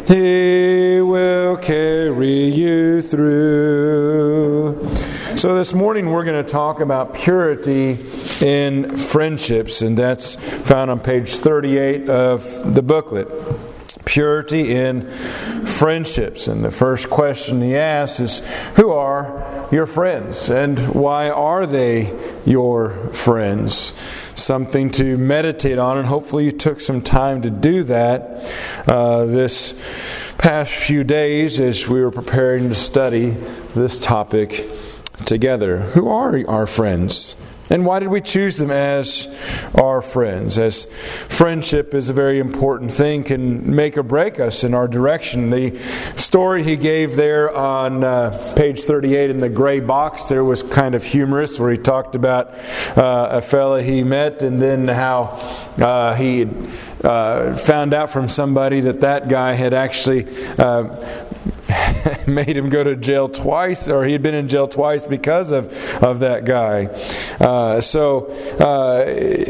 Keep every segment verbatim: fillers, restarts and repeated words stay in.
He will carry you through. So this morning we're going to talk about purity in friendships, and that's found on page thirty-eight of the booklet. Purity in friendships. And the first question he asks is, who are your friends? And why are they your friends? Something to meditate on, and hopefully you took some time to do that uh, this past few days as we were preparing to study this topic together. Who are our friends? And why did we choose them as our friends? As friendship is a very important thing, can make or break us in our direction. The story he gave there on uh, page thirty-eight in the gray box there was kind of humorous, where he talked about uh, a fella he met, and then how uh, he had uh, found out from somebody that that guy had actually uh, made him go to jail twice, or he had been in jail twice because of, of that guy. Uh, so, uh,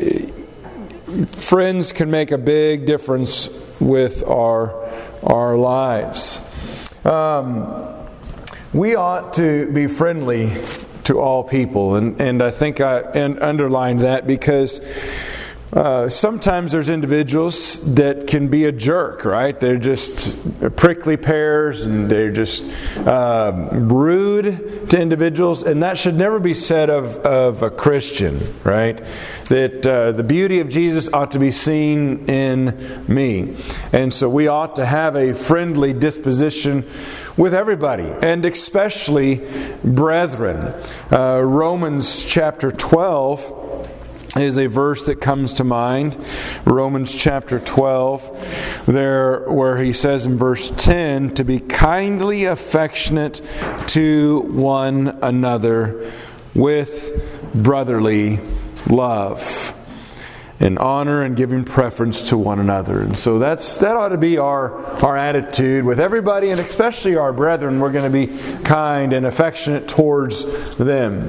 friends can make a big difference with our our lives. Um, we ought to be friendly to all people, and, and I think I and underlined that because Uh, sometimes there's individuals that can be a jerk, right? They're just prickly pears, and they're just uh, rude to individuals, and that should never be said of, of a Christian, right? That uh, the beauty of Jesus ought to be seen in me. And so we ought to have a friendly disposition with everybody, and especially brethren. Uh, Romans chapter twelve is a verse that comes to mind. Romans chapter twelve, there where he says in verse ten, to be kindly affectionate to one another with brotherly love, in honor and giving preference to one another. And so that's that ought to be our, our attitude with everybody, and especially our brethren. We're going to be kind and affectionate towards them.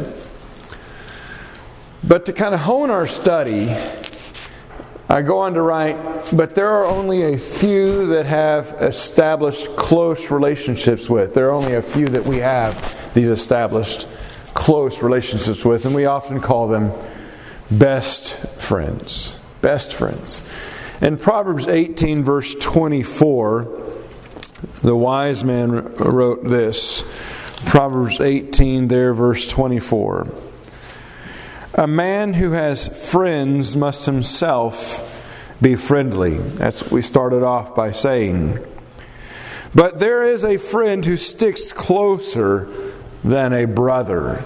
But to kind of hone our study, I go on to write, but there are only a few that have established close relationships with. There are only a few that we have these established close relationships with, and we often call them best friends. Best friends. In Proverbs eighteen, verse twenty-four, the wise man wrote this. Proverbs eighteen, there, verse twenty-four. A man who has friends must himself be friendly. That's what we started off by saying. But there is a friend who sticks closer than a brother.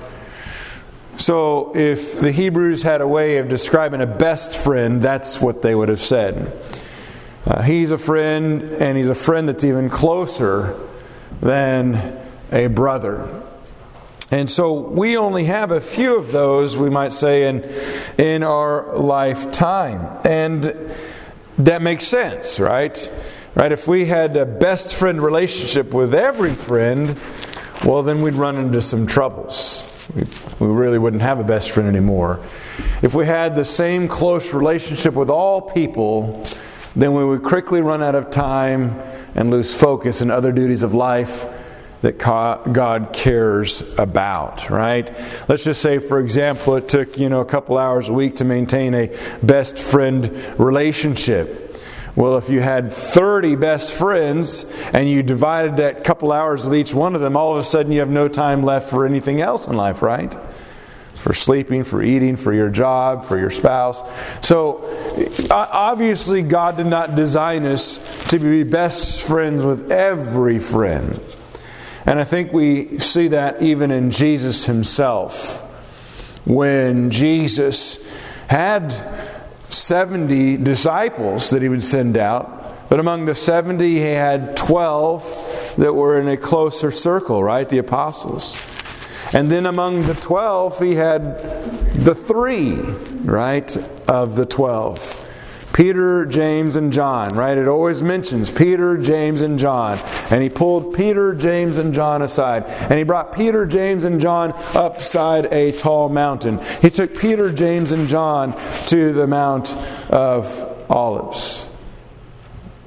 So if the Hebrews had a way of describing a best friend, that's what they would have said. Uh, he's a friend, and he's a friend that's even closer than a brother. And so we only have a few of those, we might say, in in our lifetime. And that makes sense, right? Right? If we had a best friend relationship with every friend, well, then we'd run into some troubles. We, we really wouldn't have a best friend anymore. If we had the same close relationship with all people, then we would quickly run out of time and lose focus in other duties of life that God cares about, right? Let's just say, for example, it took, you know, a couple hours a week to maintain a best friend relationship. Well, if you had thirty best friends and you divided that couple hours with each one of them, all of a sudden you have no time left for anything else in life, right? For sleeping, for eating, for your job, for your spouse. So, obviously God did not design us to be best friends with every friend. And I think we see that even in Jesus himself. When Jesus had seventy disciples that he would send out, but among the seventy he had twelve that were in a closer circle, right? The apostles. And then among the twelve he had the three, right, of the twelve. Peter, James, and John, right? It always mentions Peter, James, and John. And he pulled Peter, James, and John aside. And he brought Peter, James, and John upside a tall mountain. He took Peter, James, and John to the Mount of Olives.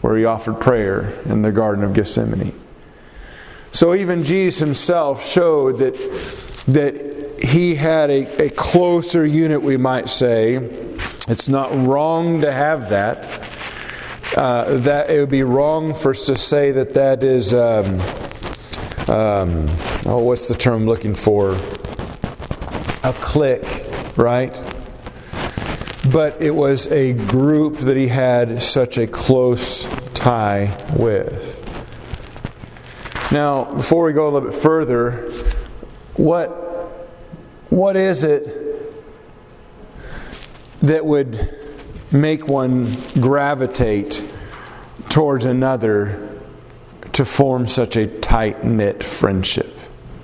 where he offered prayer in the Garden of Gethsemane. So even Jesus himself showed that that he had a, a closer unit, we might say. It's not wrong to have that. Uh, that it would be wrong for us to say that that is, um, um, oh, what's the term I'm looking for? A clique, right? But it was a group that he had such a close tie with. Now, before we go a little bit further, what what is it that would make one gravitate towards another to form such a tight-knit friendship?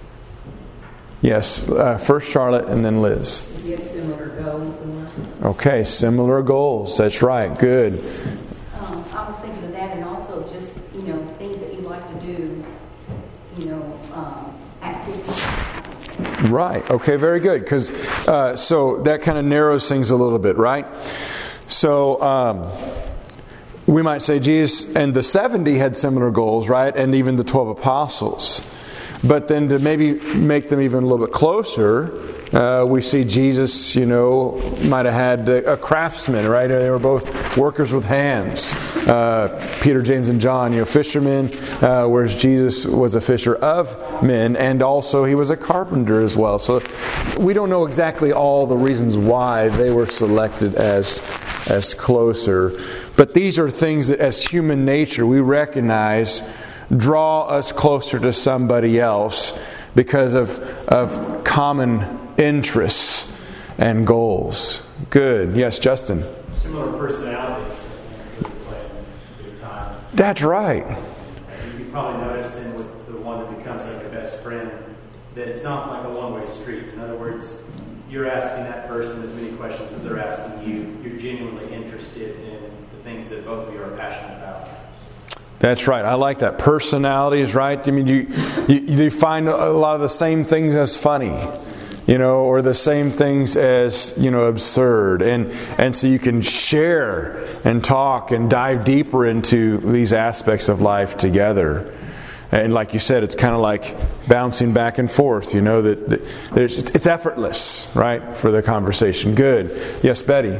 Yes, uh, first Charlotte and then Liz. We have similar goals in life. Okay, similar goals. That's right. Good. Um, I was thinking of that, and also just, you know, things that you like to do, you know, um, activities. Right. Okay, very good. Because uh, so that kind of narrows things a little bit, right? So um, we might say Jesus and the seventy had similar goals, right? And even the twelve apostles. But then to maybe make them even a little bit closer, uh, we see Jesus, you know, might have had a, a craftsman, right? They were both workers with hands. Uh, Peter, James, and John, you know, fishermen, uh, whereas Jesus was a fisher of men, and also he was a carpenter as well. So we don't know exactly all the reasons why they were selected as as closer. But these are things that as human nature we recognize draw us closer to somebody else because of of common interests and goals. Good. Yes, Justin. Similar personalities. Time. That's right. You probably notice then with the one that becomes like a best friend that it's not like a one-way street. In other words, you're asking that person as many questions as they're asking you. You're genuinely interested in the things that both of you are passionate about. That's right. I like that. Personalities, right? I mean, you, you you find a lot of the same things as funny, you know, or the same things as, you know, absurd. And and so you can share and talk and dive deeper into these aspects of life together. And like you said, it's kind of like bouncing back and forth, you know, that, that there's, it's effortless, right, for the conversation. Good. Yes, Betty.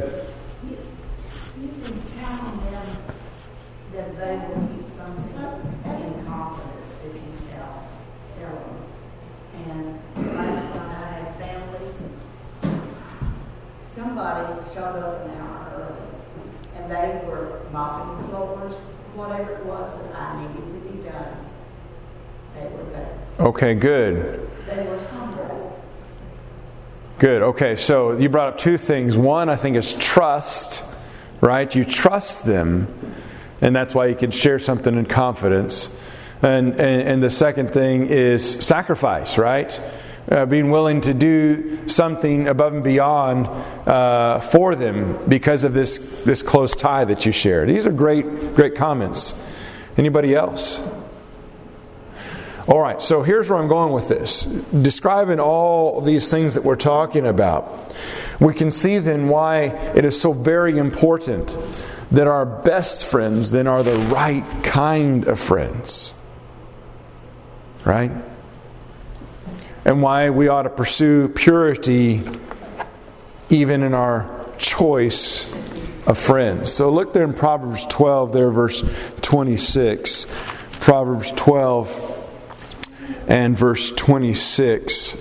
Okay, good. They were humble. Good. Okay, so you brought up two things. One, I think, is trust, right? You trust them, and that's why you can share something in confidence. And and, and the second thing is sacrifice, right? Uh, being willing to do something above and beyond uh, for them because of this this close tie that you share. These are great, great comments. Anybody else? All right, so here's where I'm going with this. Describing all these things that we're talking about, we can see then why it is so very important that our best friends then are the right kind of friends. Right? And why we ought to pursue purity even in our choice of friends. So look there in Proverbs twelve, there, verse twenty-six. Proverbs twelve and verse twenty-six.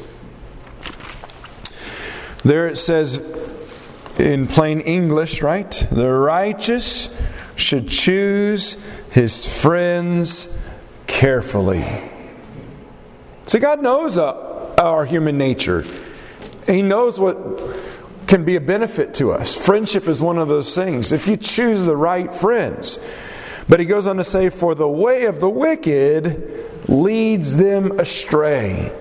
There it says in plain English, right? The righteous should choose his friends carefully. See, God knows uh, our human nature. He knows what can be a benefit to us. Friendship is one of those things. If you choose the right friends. But he goes on to say, for the way of the wicked leads them astray.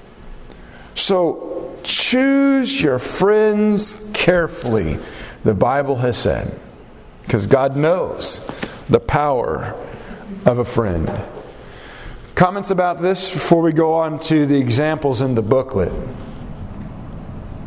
So choose your friends carefully, the Bible has said. Because God knows the power of a friend. Comments about this before we go on to the examples in the booklet?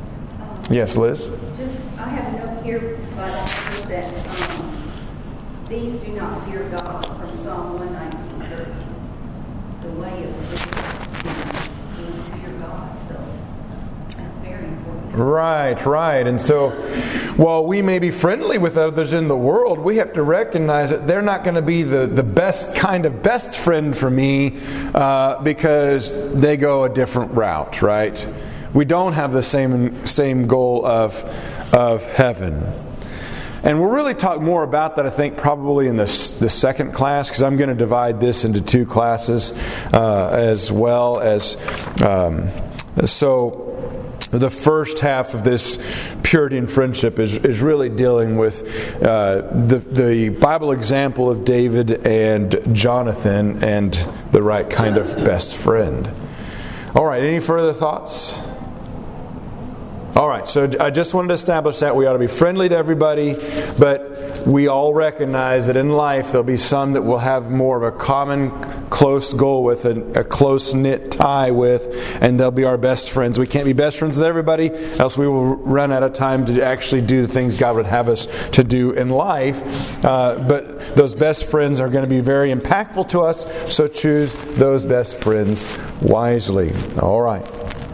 Um, yes, Liz? Just, I have a note here by that, that um, these do not fear God, from Psalm one nineteen thirteen. The way of the wicked is to fear God. So that's very important. Right, right. And so, while we may be friendly with others in the world, we have to recognize that they're not going to be the, the best kind of best friend for me uh, because they go a different route, right? We don't have the same same goal of of heaven. And we'll really talk more about that, I think, probably in the, the second class, because I'm going to divide this into two classes uh, as well as... Um, so... The first half of this purity and friendship is, is really dealing with uh, the, the Bible example of David and Jonathan and the right kind of best friend. All right, any further thoughts? All right, so I just wanted to establish that we ought to be friendly to everybody, but we all recognize that in life there'll be some that will have more of a common, close goal with, a, a close-knit tie with, and they'll be our best friends. We can't be best friends with everybody, else we will run out of time to actually do the things God would have us to do in life. Uh, but those best friends are going to be very impactful to us, so choose those best friends wisely. All right.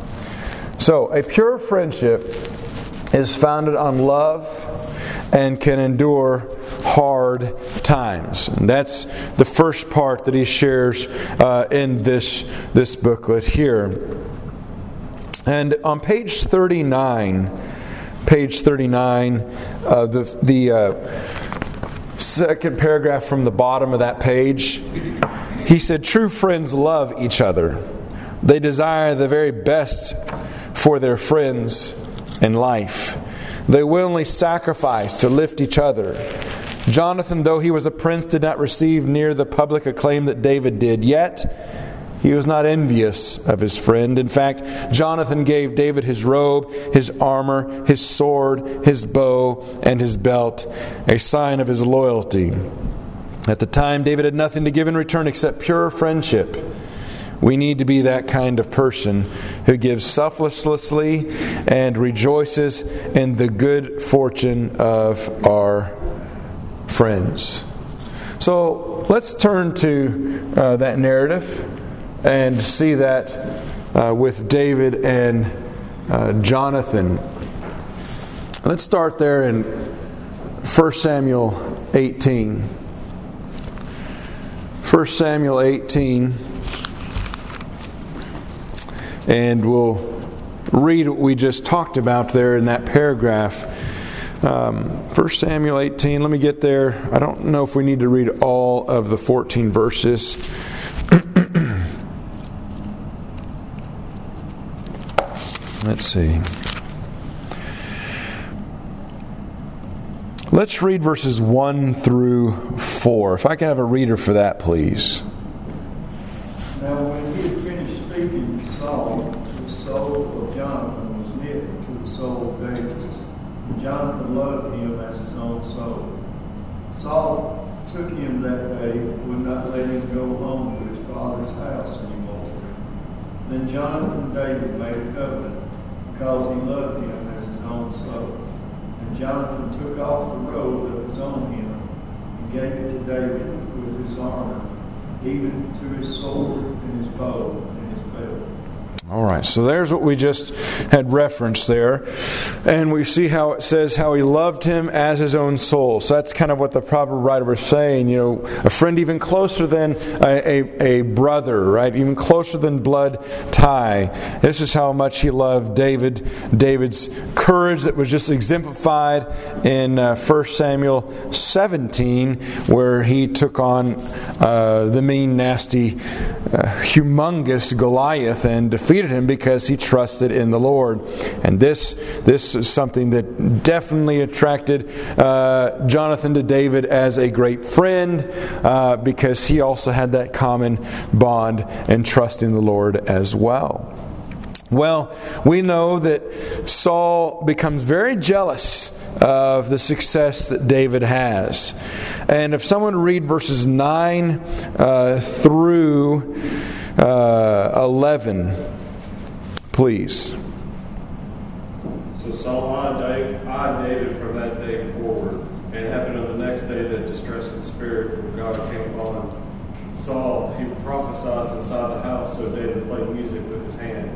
So, a pure friendship is founded on love and can endure hard times. And that's the first part that he shares uh, in this, this booklet here. And on page thirty-nine, page thirty-nine, uh, the, the uh, second paragraph from the bottom of that page, he said, "True friends love each other. They desire the very best for their friends in life. They willingly sacrifice to lift each other. Jonathan, though he was a prince, did not receive near the public acclaim that David did. Yet he was not envious of his friend. In fact, Jonathan gave David his robe, his armor, his sword, his bow, and his belt, a sign of his loyalty. At the time, David had nothing to give in return except pure friendship. We need to be that kind of person who gives selflessly and rejoices in the good fortune of our friends." So let's turn to uh, that narrative and see that uh, with David and uh, Jonathan. Let's start there in First Samuel eighteen. First Samuel eighteen. And we'll read what we just talked about there in that paragraph. Um, First Samuel eighteen, let me get there. I don't know if we need to read all of the fourteen verses. Let's see. Let's read verses one through four. If I can have a reader for that, please. Now when he had finished speaking to Saul, the soul of Jonathan was knit to the soul of David. And Jonathan loved him as his own soul. Saul took him that day, would not let him go home to his father's house anymore. Then Jonathan and David made a covenant, because he loved him as his own soul. And Jonathan took off the robe that was on him and gave it to David with his armor, even to his sword and his bow and his belt. All right, so there's what we just had referenced there. And we see how it says how he loved him as his own soul. So that's kind of what the proverb writer was saying. You know, a friend even closer than a, a, a brother, right? Even closer than blood tie. This is how much he loved David. David's courage that was just exemplified in uh, First Samuel seventeen, where he took on uh, the mean, nasty, uh, humongous Goliath and defeated him because he trusted in the Lord. And this this is something that definitely attracted uh, Jonathan to David as a great friend, uh, because he also had that common bond and trust in the Lord as well. Well, we know that Saul becomes very jealous of the success that David has. And if someone would read verses nine uh, through uh, eleven, please. So Saul eyed David, eyed David from that day forward, And it happened on the next day that distressing spirit from God came upon Saul. He prophesied inside the house, so David played music with his hand,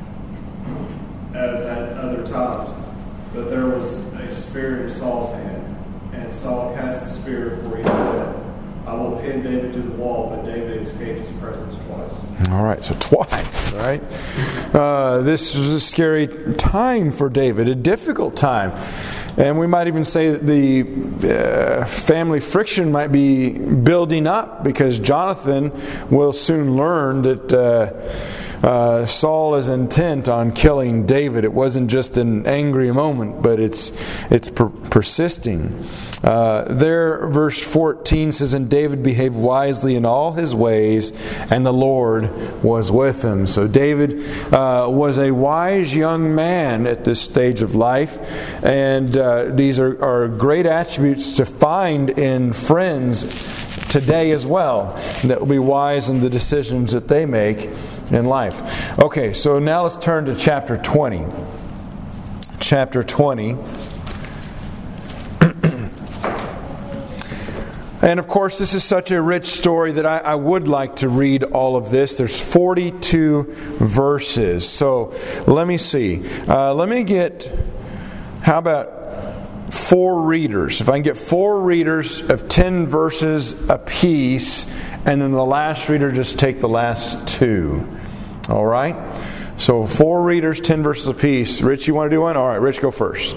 as at other times. But there was a spear in Saul's hand, and Saul cast the spear, for he said, I will pin David to the wall, but David escaped his presence twice. All right, so twice, all right? Uh, this was a scary time for David, a difficult time. And we might even say that the uh, family friction might be building up, because Jonathan will soon learn that uh, uh, Saul is intent on killing David. It wasn't just an angry moment, but it's it's per- persisting. Uh, there, verse fourteen says, and David behaved wisely in all his ways, and the Lord was with him. So David uh, was a wise young man at this stage of life, and uh, these are, are great attributes to find in friends today as well, that will be wise in the decisions that they make in life. Okay, so now let's turn to chapter twenty. Chapter twenty. And of course, this is such a rich story that I, I would like to read all of this. There's forty-two verses. So let me see. Uh, let me get, how about four readers? If I can get four readers of ten verses apiece, and then the last reader just take the last two. All right? So four readers, ten verses apiece. Rich, you want to do one? All right, Rich, go first.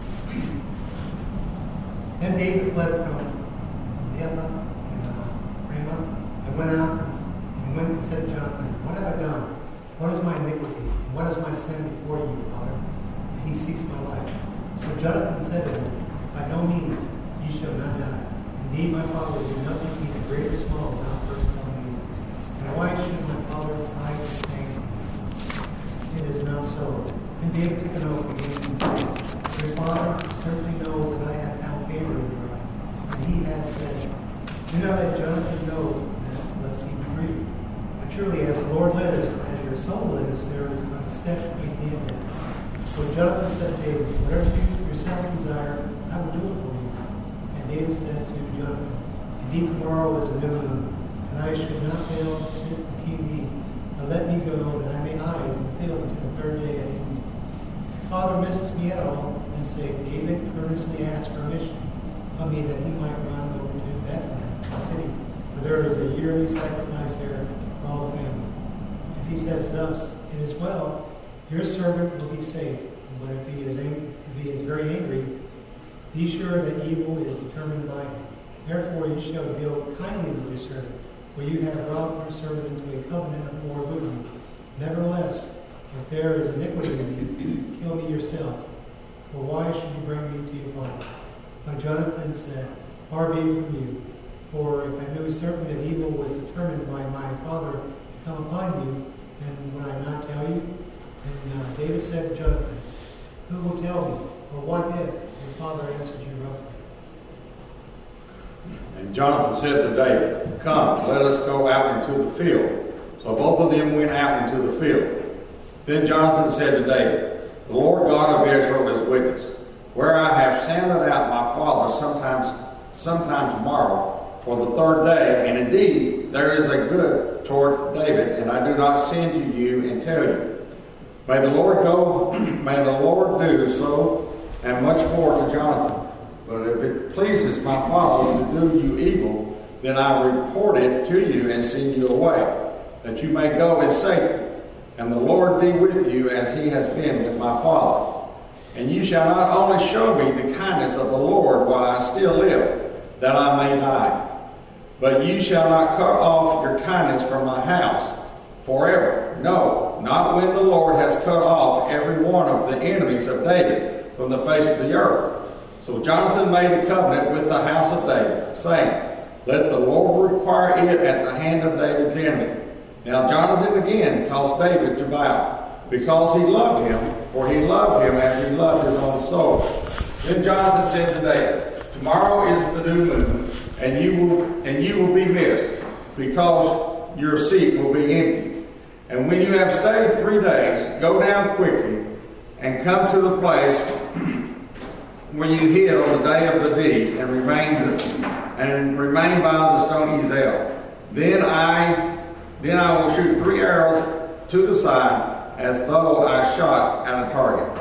Then David fled from Elah and uh, Ramah, and went out and went and said to Jonathan, what have I done? What is my iniquity? And what is my sin before you, Father? That he seeks my life. So Jonathan said to him, by no means, ye shall not die. Indeed, my father did nothing either great or small without first telling me. And why should my father hide the same? It is not so. And David took an oath against him, saying, your father certainly knows that I have found favor in your eyes. And he has said, do not let Jonathan know this, lest he be grieved. But truly, as the Lord lives, as your soul lives, there is but a step between me and death. So Jonathan said to David, whatever you yourself desire, I will do it for you. And David said to Jonathan, indeed tomorrow is a new moon, and I should not fail to sit and keep thee. But let me go, that I may hide in the field until the third day at evening. If your father misses me at all, then say, David earnestly asked permission of me that he might run over to Bethlehem, the city, for there is a yearly sacrifice there for all the family. If he says thus, it is well, your servant will be safe. But if he is angry, if he is very angry, be sure that evil is determined by him. Therefore you shall deal kindly with your servant, for you have brought your servant into a covenant of war with you. Nevertheless, if there is iniquity in you, kill me yourself. For why should you bring me to your father? But Jonathan said, far be it from you. For if I knew certainly that evil was determined by my father to come upon you, then would I not tell you? And uh, David said to Jonathan, who will tell me? Or what if your father answered you roughly? And Jonathan said to David, come, let us go out into the field. So both of them went out into the field. Then Jonathan said to David, the Lord God of Israel is witness, where I have sounded out my father sometimes, sometime tomorrow for the third day, and indeed there is a good toward David, and I do not send to you and tell you. May the Lord go, may the Lord do so, and much more to Jonathan. But if it pleases my father to do you evil, then I report it to you and send you away, that you may go in safety. And the Lord be with you as he has been with my father. And you shall not only show me the kindness of the Lord while I still live, that I may die, but you shall not cut off your kindness from my house forever. No, not when the Lord has cut off every one of the enemies of David from the face of the earth. So Jonathan made a covenant with the house of David, saying, let the Lord require it at the hand of David's enemy. Now Jonathan again caused David to vow, because he loved him, for he loved him as he loved his own soul. Then Jonathan said to David, tomorrow is the new moon, and you will and you will be missed, because your seat will be empty. And when you have stayed three days, go down quickly and come to the place when you hid on the day of the deed, and remained and remained by the stone Ezel. Then I then I will shoot three arrows to the side, as though I shot at a target.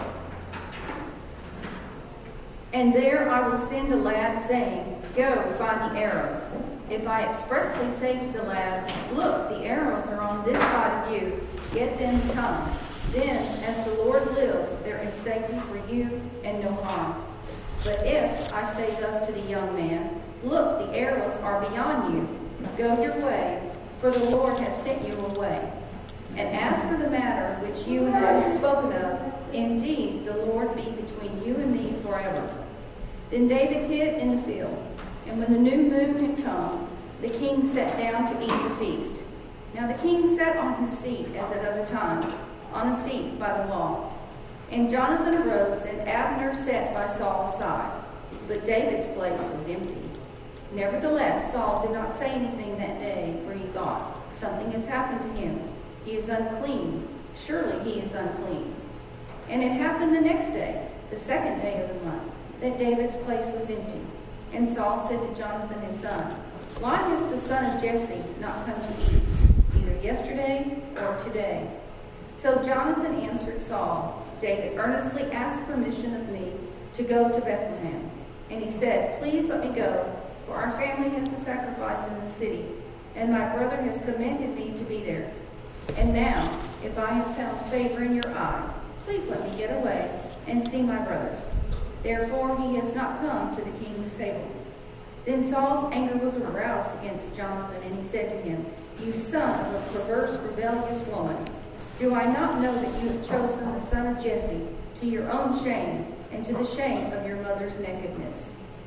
And there I will send a lad, saying, Go, find the arrows. If I expressly say to the lad, Look, the arrows are on this side of you, get them to come. Then, as the Lord lives, there is safety for you and no harm. But if I say thus to the young man, Look, the arrows are beyond you, go your way, for the Lord has sent you away. And as for the matter which you have spoken of, indeed the Lord be between you and me forever. Then David hid in the field, and when the new moon had come, the king sat down to eat the feast. Now the king sat on his seat as at other times, on a seat by the wall. And Jonathan arose, and Abner sat by Saul's side, but David's place was empty. Nevertheless, Saul did not say anything that day, for he thought, Something has happened to him. He is unclean. Surely he is unclean. And it happened the next day, the second day of the month, that David's place was empty. And Saul said to Jonathan his son, Why has the son of Jesse not come to eat, either yesterday or today? So Jonathan answered Saul, David earnestly asked permission of me to go to Bethlehem. And he said, Please let me go, for our family has a sacrifice in the city, and my brother has commanded me to be there. And now, if I have found favor in your eyes, please let me get away and see my brothers. Therefore he has not come to the king's table. Then Saul's anger was aroused against Jonathan, and he said to him, You son of a perverse, rebellious woman, do I not know that you have chosen the son of Jesse to your own shame and to the shame of your mother's nakedness?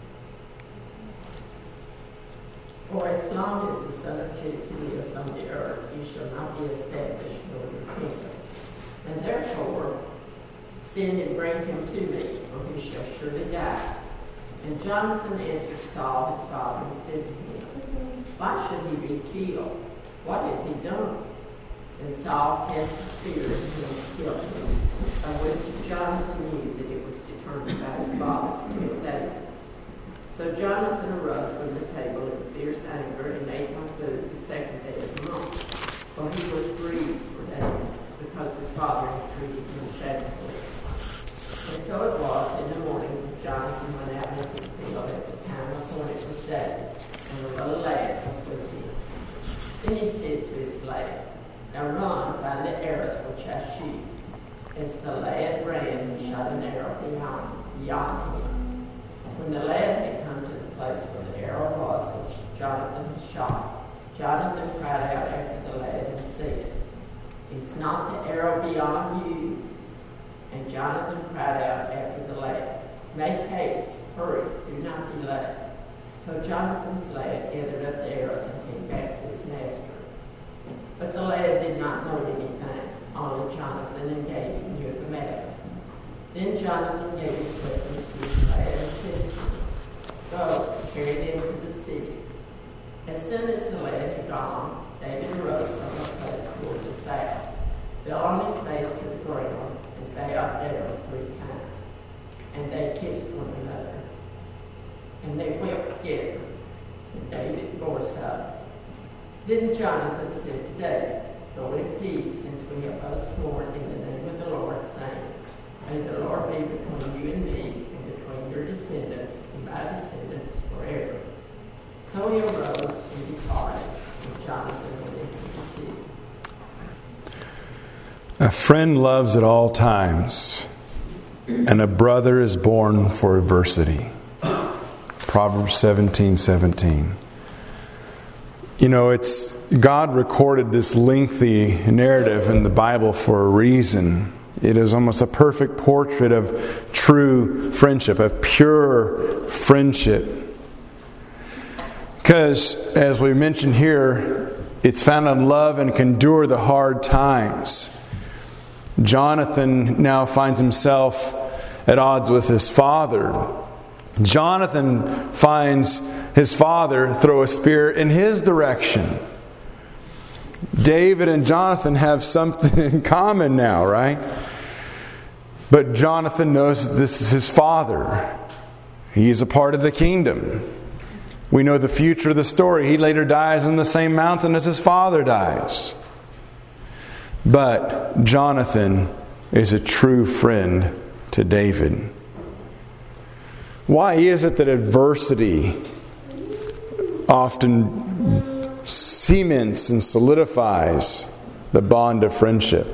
For as long as the son of Jesse lives on the earth, he shall not be established nor your kingdom. And therefore, send and bring him to me, or he shall surely die. And Jonathan answered Saul his father and said to him, Why should he be killed? What has he done? And Saul cast a spear at him and killed him, by which Jonathan knew that it was determined by his father to kill David. So Jonathan arose from the table in fierce anger and ate no food the second day of the month, for he was grieved for David, because his father had treated him shamefully. And so it was in the morning when Jonathan went out into the field at the time appointed with David, and the little lad was with him. Then he said to his lad, Now run, find the arrows which I shoot. As the lad ran, he shot an arrow beyond, beyond him. When the lad had come to the place where the arrow was which Jonathan had shot, Jonathan cried out after the lad and said, Is not the arrow beyond you? And Jonathan cried out after the lad, Make haste, hurry, do not delay. So Jonathan's lad gathered up the arrows and came back to his master. But the lad did not know anything, only Jonathan and David knew the matter. Then Jonathan gave his weapons to his lad and said to him, Go, carry them to the city. As soon as the lad had gone, David arose from the place toward the south, fell on his face to the ground, and bowed down three times. And they kissed one another. And they wept together, and David bore Saul. Then Jonathan said to David, Go in peace, since we have both sworn in the name of the Lord, saying, May the Lord be between you and me, and between your descendants and my descendants forever. So he arose and departed, and Jonathan went into the city. A friend loves at all times, and a brother is born for adversity. Proverbs seventeen seventeen. You know, it's God recorded this lengthy narrative in the Bible for a reason. It is almost a perfect portrait of true friendship, of pure friendship. Because, as we mentioned here, it's found in love and can endure the hard times. Jonathan now finds himself at odds with his father. Jonathan finds his father throw a spear in his direction. David and Jonathan have something in common now, right? But Jonathan knows that this is his father. He's a part of the kingdom. We know the future of the story. He later dies on the same mountain as his father dies. But Jonathan is a true friend to David. Why is it that adversity often cements and solidifies the bond of friendship?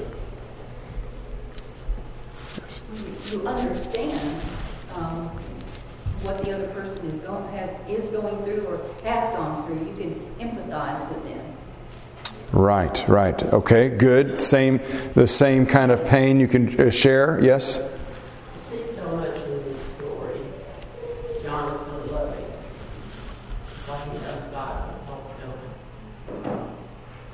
Yes. You understand um, what the other person is going has is going through or has gone through. You can empathize with them. Right, right. Okay, good. Same, the same kind of pain you can share. Yes. I see so much in this story. Jonathan loving what he does God and what he doesn't.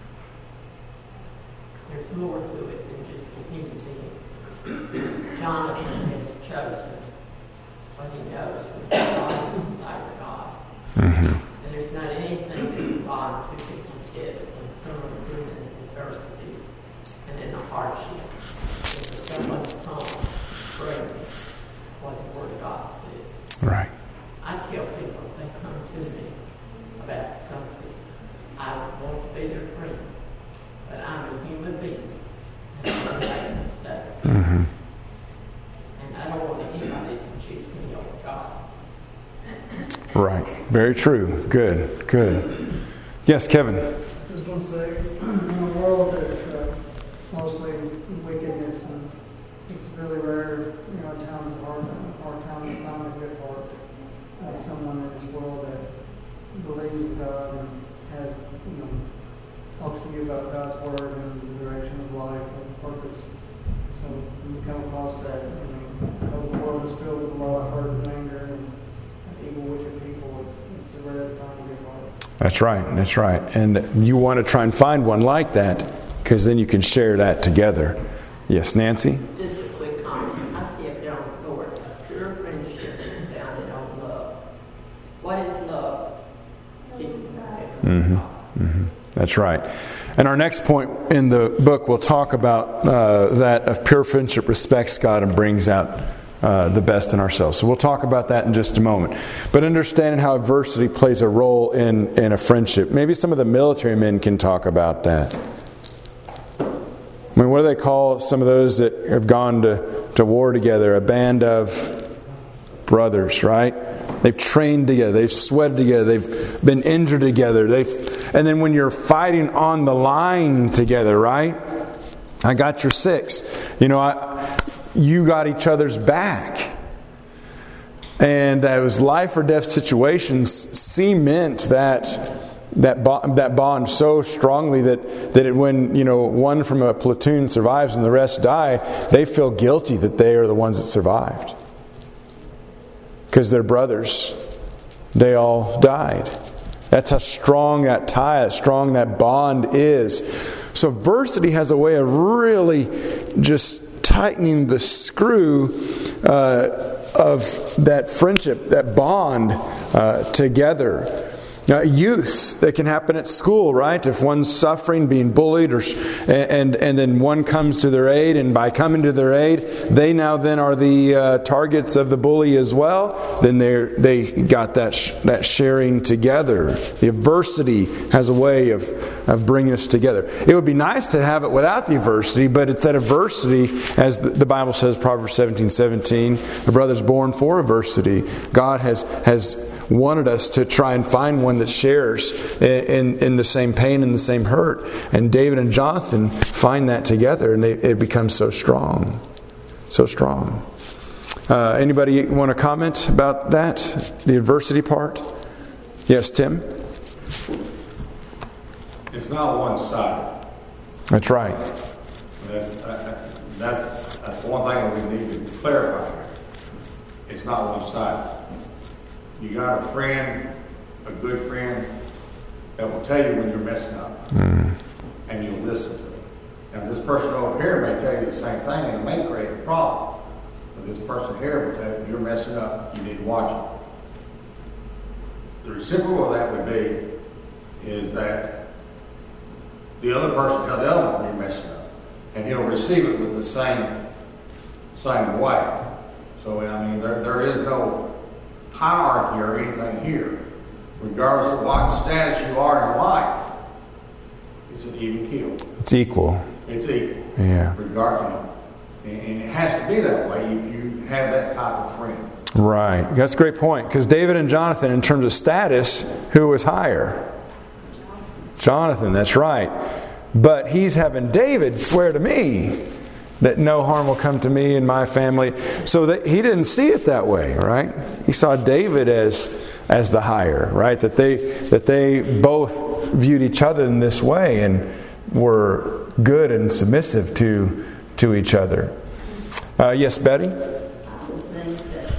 There's more to it than just the human beings. Jonathan has chosen what he knows with God inside of God. Mm-hmm. And there's not anything that can bond two people together when someone's in an adversity and in a hardship. And for someone to come bring what the Word of God says. Right. I tell people if they come to me about something, I want to be their friend. But I'm a human being. And I make mistakes. Mm-hmm. And I don't want anybody to choose me over God. Right. Very true. Good. Good. Yes, Kevin. I was going to say, in a world that's uh, mostly wickedness, and it's really rare, you know, times of hard, hard times to find a good heart. Uh, someone in this world that believes in God and has, you know, talks to you about God's Word and the direction of life and purpose. So when you come across that, you know, because the world is filled with a lot of hurt and anger and evil, wicked people, it's, it's a rare time to get heart. That's right. That's right. And you want to try and find one like that, because then you can share that together. Yes, Nancy? Just a quick comment. I see up there on the board, a pure friendship is founded on love. What is love? Mm-hmm. Mm-hmm. That's right. And our next point in the book will talk about uh, that of pure friendship respects God and brings out uh, the best in ourselves. So we'll talk about that in just a moment. But understanding how adversity plays a role in, in a friendship. Maybe some of the military men can talk about that. I mean, what do they call some of those that have gone to, to war together? A band of brothers, right? They've trained together. They've sweated together. They've been injured together. They've, and then when you're fighting on the line together, right? I got your six. You know, I, you got each other's back. And it was life or death situations cement that that bond, that bond so strongly that that it, when you know one from a platoon survives and the rest die, they feel guilty that they are the ones that survived because they're brothers. They all died. That's how strong that tie, how strong that bond is. So adversity has a way of really just tightening the screw uh, of that friendship, that bond uh, together. Now, youth, that can happen at school, right? If one's suffering, being bullied, or and and then one comes to their aid, and by coming to their aid, they now then are the uh, targets of the bully as well. Then they they got that sh- that sharing together. The adversity has a way of of bringing us together. It would be nice to have it without the adversity, but it's that adversity, as the, the Bible says, Proverbs seventeen seventeen, the brother's born for adversity. God has has. wanted us to try and find one that shares in, in the same pain and the same hurt. And David and Jonathan find that together, and they, it becomes so strong. So strong. Uh, anybody want to comment about that? The adversity part? Yes, Tim? It's not one-sided. That's right. That's, that's, that's one thing that we need to clarify here. It's not one-sided. You got a friend, a good friend, that will tell you when you're messing up. Mm. And you'll listen to it. And this person over here may tell you the same thing, and it may create a problem. But this person here will tell you, you're messing up, you need to watch it. The reciprocal of that would be is that the other person tells the other one you're messing up. And he'll receive it with the same, same way. So, I mean, there there is no hierarchy or anything here. Regardless of what status you are in life, it's an even keel. It's equal. It's equal. Yeah. Regardless. And, and it has to be that way if you have that type of friend. Right. That's a great point. Because David and Jonathan, in terms of status, who was higher? Jonathan, that's right. But he's having David swear to me that no harm will come to me and my family. So that he didn't see it that way, right? He saw David as as the higher, right? That they that they both viewed each other in this way and were good and submissive to to each other. Uh, yes, Betty? I would think that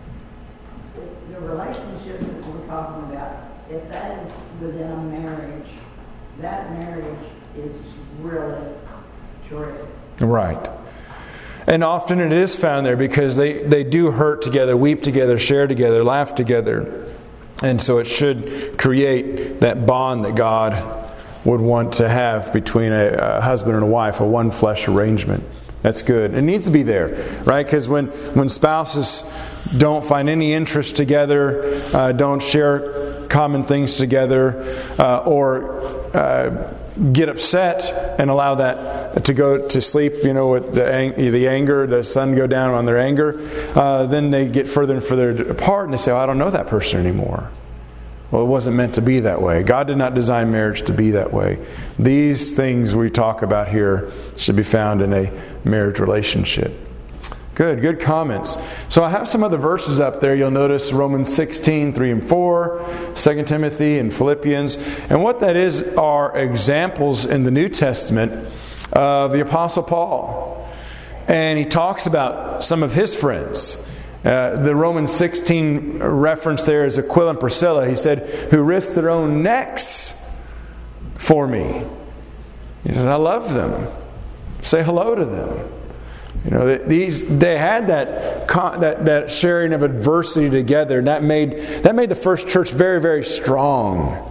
the relationships that we're talking about, if that is within a marriage, that marriage is really terrific. Right. And often it is found there because they, they do hurt together, weep together, share together, laugh together. And so it should create that bond that God would want to have between a, a husband and a wife, a one flesh arrangement. That's good. It needs to be there, right? Because when, when spouses don't find any interest together, uh, don't share common things together, uh, or uh, get upset and allow that to go to sleep, you know, with the, ang- the anger, the sun go down on their anger, uh, then they get further and further apart and they say, oh, I don't know that person anymore. Well, it wasn't meant to be that way. God did not design marriage to be that way. These things we talk about here should be found in a marriage relationship. Good, good comments. So I have some other verses up there. You'll notice Romans sixteen, three and four, Second Timothy and Philippians. And what that is are examples in the New Testament of the Apostle Paul. And he talks about some of his friends. Uh, the Romans sixteen reference there is Aquila and Priscilla. He said, who risked their own necks for me. He says, I love them. Say hello to them. You know, these they had that that that sharing of adversity together, and that made that made the first church very, very strong.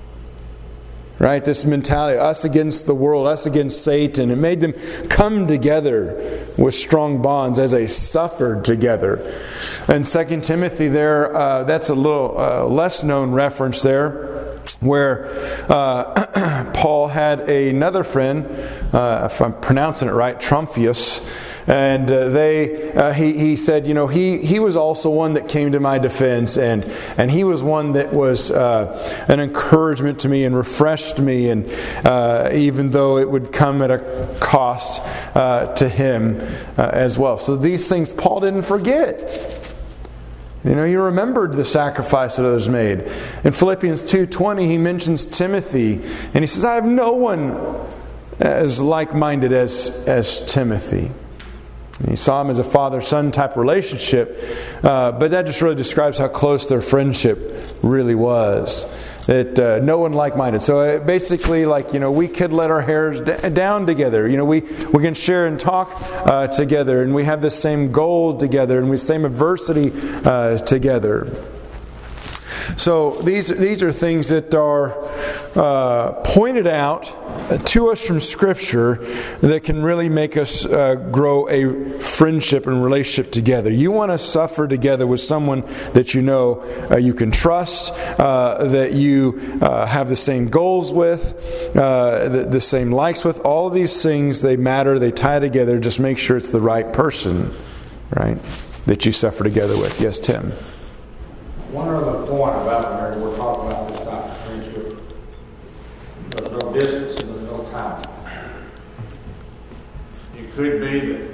Right? This mentality, us against the world, us against Satan. It made them come together with strong bonds as they suffered together. And Second Timothy there, uh, that's a little uh, less known reference there, where uh, Paul had another friend, uh, if I'm pronouncing it right, Trophimus. And uh, they, uh, he, he said, you know, he, he was also one that came to my defense, and, and he was one that was uh, an encouragement to me and refreshed me, and uh, even though it would come at a cost uh, to him uh, as well. So these things Paul didn't forget. You know, he remembered the sacrifice that others made. In Philippians two twenty, he mentions Timothy, and he says, I have no one as like-minded as, as Timothy. And he saw him as a father-son type relationship, uh, but that just really describes how close their friendship really was. That uh, no one like-minded. So uh, basically, like, you know, we could let our hairs d- down together. You know, we, we can share and talk uh, together, and we have the same goal together, and we same adversity uh, together. So these these are things that are uh, pointed out to us from Scripture that can really make us uh, grow a friendship and relationship together. You want to suffer together with someone that you know uh, you can trust, uh, that you uh, have the same goals with, uh, the, the same likes with. All of these things, they matter, they tie together. Just make sure it's the right person, right, that you suffer together with. Yes, Tim? One other point about marriage, we're talking about this type of friendship. There's no distance and there's no time. It could be that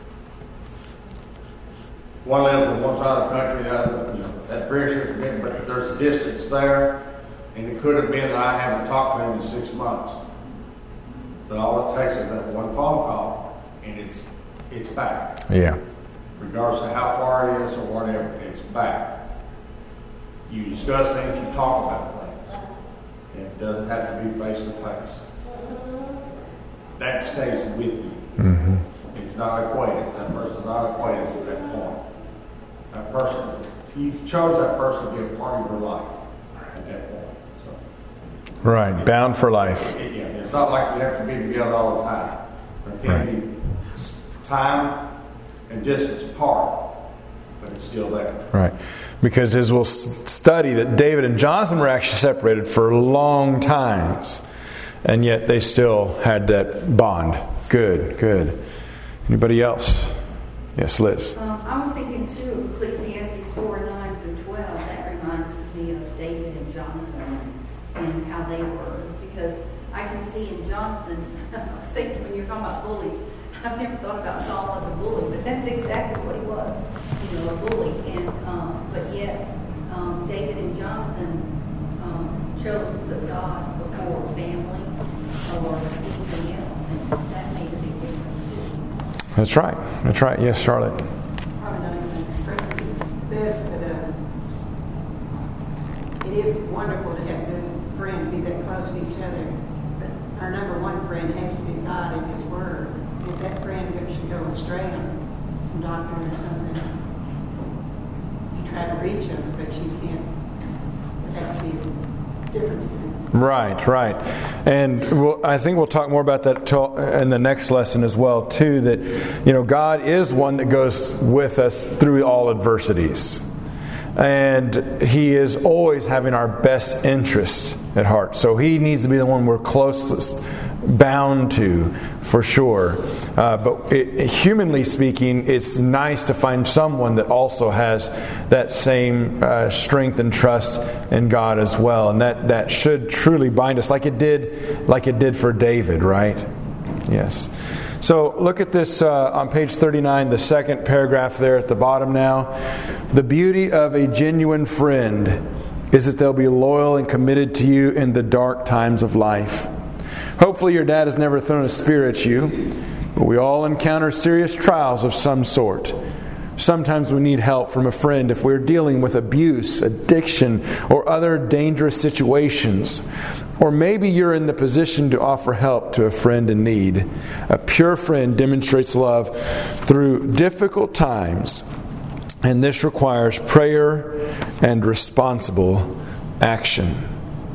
one lives on one side of the country, the other, you know, that friendship's been, but there's a distance there, and it could have been that I haven't talked to him in six months. But all it takes is that one phone call, and it's it's back. Yeah. Regardless of how far it is or whatever, it's back. You discuss things, you talk about things. It doesn't have to be face to face. That stays with you. Mm-hmm. It's not acquaintance. That person's not acquaintance at that point. That person, you chose that person to be a part of your life at that point. So, right, bound for life. It, yeah, it's not like you have to be together all the time. There can right. be time and distance apart, but it's still there. Right. Because as we'll study that David and Jonathan were actually separated for long times. And yet they still had that bond. Good, good. Anybody else? Yes, Liz. Um, I was thinking too of Ecclesiastes four, nine through twelve. That reminds me of David and Jonathan and how they were. Because I can see in Jonathan, I was thinking when you're talking about bullies, I've never thought about Saul as a bully, but that's exactly what he was, you know, a bully. And um, but yet, um, David and Jonathan um, chose to put God before family or anything else, and that made a big difference too. That's right. That's right. Yes, Charlotte. Probably not even expresses it best, but uh, it is wonderful to have a good friend be that close to each other. But our number one friend has to be God and His Word. If that friend should go astray on some doctrine or something, you try to reach them, but you can't. There has to be a difference there. Right, right. And we'll, I think we'll talk more about that till, in the next lesson as well, too, that, you know, God is one that goes with us through all adversities. And He is always having our best interests at heart. So He needs to be the one we're closest bound to, for sure. Uh, but it, humanly speaking, it's nice to find someone that also has that same uh, strength and trust in God as well, and that, that should truly bind us, like it did, like it did for David, right? Yes. So look at this uh, on page thirty-nine, the second paragraph there at the bottom now. The beauty of a genuine friend is that they'll be loyal and committed to you in the dark times of life. Hopefully your dad has never thrown a spear at you, but we all encounter serious trials of some sort. Sometimes we need help from a friend if we're dealing with abuse, addiction, or other dangerous situations. Or maybe you're in the position to offer help to a friend in need. A pure friend demonstrates love through difficult times, and this requires prayer and responsible action.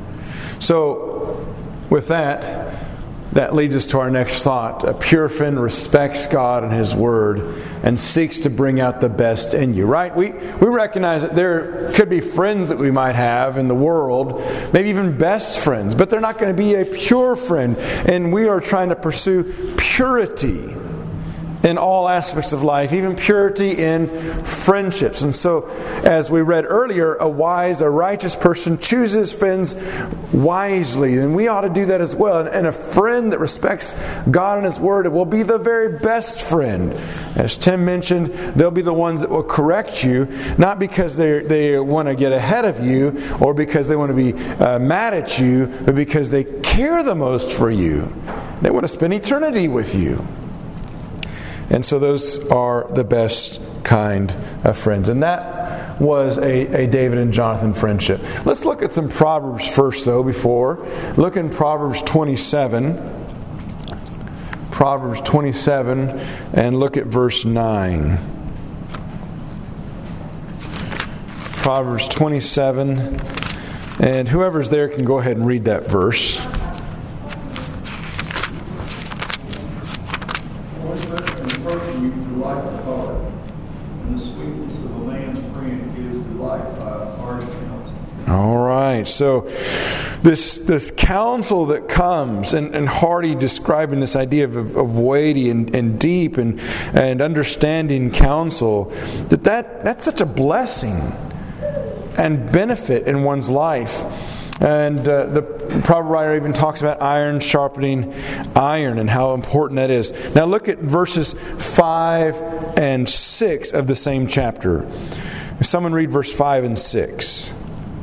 So, with that, that leads us to our next thought. A pure friend respects God and His Word and seeks to bring out the best in you, right? We we recognize that there could be friends that we might have in the world, maybe even best friends, but they're not going to be a pure friend. And we are trying to pursue purity in all aspects of life, even purity in friendships. And so, as we read earlier, a wise, a righteous person chooses friends wisely. And we ought to do that as well. And a friend that respects God and His Word will be the very best friend. As Tim mentioned, they'll be the ones that will correct you, not because they they want to get ahead of you or because they want to be uh, mad at you, but because they care the most for you. They want to spend eternity with you. And so those are the best kind of friends. And that was a, a David and Jonathan friendship. Let's look at some Proverbs first, though, before. Look in Proverbs twenty-seven. Proverbs twenty-seven, and look at verse nine. Proverbs twenty-seven. And whoever's there can go ahead and read that verse. All right, so this this counsel that comes, and, and Hardy describing this idea of, of weighty and, and deep and, and understanding counsel, that, that that's such a blessing and benefit in one's life. And uh, the proverb writer even talks about iron sharpening iron and how important that is. Now look at verses five and six of the same chapter. Someone read verse five and six.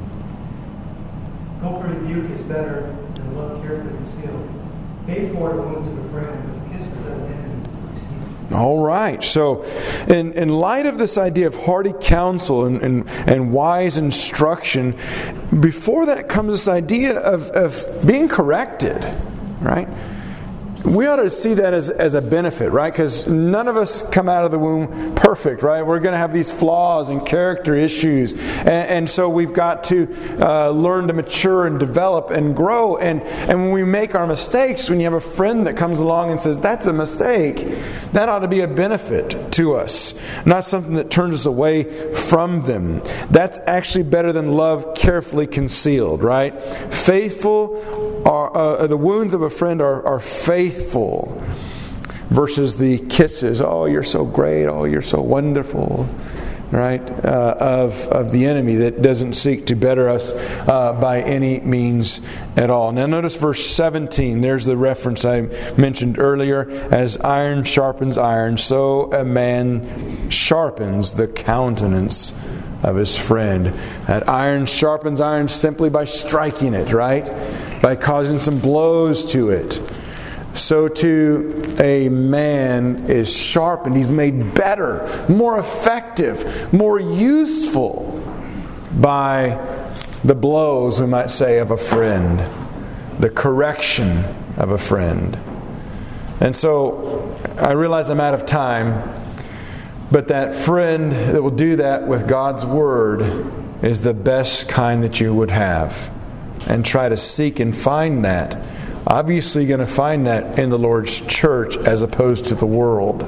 Open rebuke is better than love carefully concealed. Pay for the wounds of a friend, but the kisses of an enemy receive. All right. So, in, in light of this idea of hearty counsel and, and, and wise instruction, before that comes this idea of, of being corrected, right? we ought to see that as, as a benefit, right? Because none of us come out of the womb perfect, right? We're going to have these flaws and character issues. And, and so we've got to uh, learn to mature and develop and grow. And, and when we make our mistakes, when you have a friend that comes along and says, that's a mistake, that ought to be a benefit to us. Not something that turns us away from them. That's actually better than love carefully concealed, right? Faithful are, uh, the wounds of a friend are, are faithful versus the kisses. Oh, you're so great. Oh, you're so wonderful. Right? Uh, of, of the enemy that doesn't seek to better us uh, by any means at all. Now notice verse seventeen. There's the reference I mentioned earlier. As iron sharpens iron, so a man sharpens the countenance of his friend. That iron sharpens iron simply by striking it, right? By causing some blows to it. So too a man is sharpened. He's made better, more effective, more useful by the blows, we might say, of a friend. The correction of a friend. And so I realize I'm out of time, but that friend that will do that with God's Word is the best kind that you would have. And try to seek and find that. Obviously you're going to find that in the Lord's church as opposed to the world.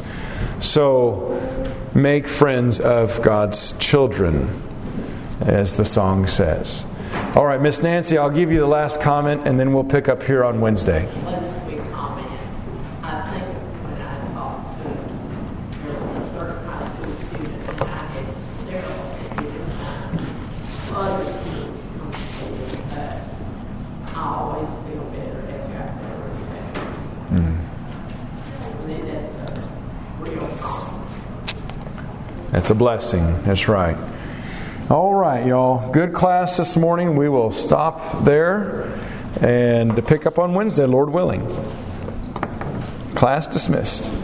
So make friends of God's children, as the song says. All right, Miss Nancy, I'll give you the last comment and then we'll pick up here on Wednesday. One quick comment. I think when I talked to, there was a certain high school student and I had several at different times. Other students come to say that I always feel better after I've been with them. I mean, that's a real compliment. That's a blessing. That's right. All right, y'all. Good class this morning. We will stop there and to pick up on Wednesday, Lord willing. Class dismissed.